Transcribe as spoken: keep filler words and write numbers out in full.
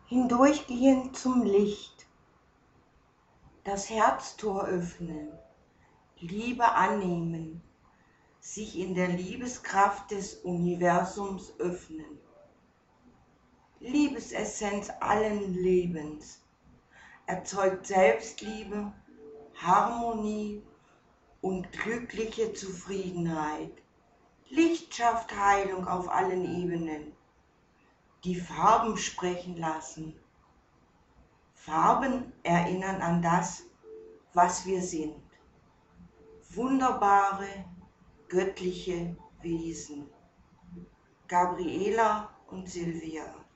Hindurchgehen zum Licht, das Herztor öffnen, Liebe annehmen, sich in der Liebeskraft des Universums öffnen. Liebesessenz allen Lebens, erzeugt Selbstliebe, Harmonie und glückliche Zufriedenheit. Licht schafft Heilung auf allen Ebenen. Die Farben sprechen lassen. Farben erinnern an das, was wir sind. Wunderbare, göttliche Wesen. Gabriela und Silvia.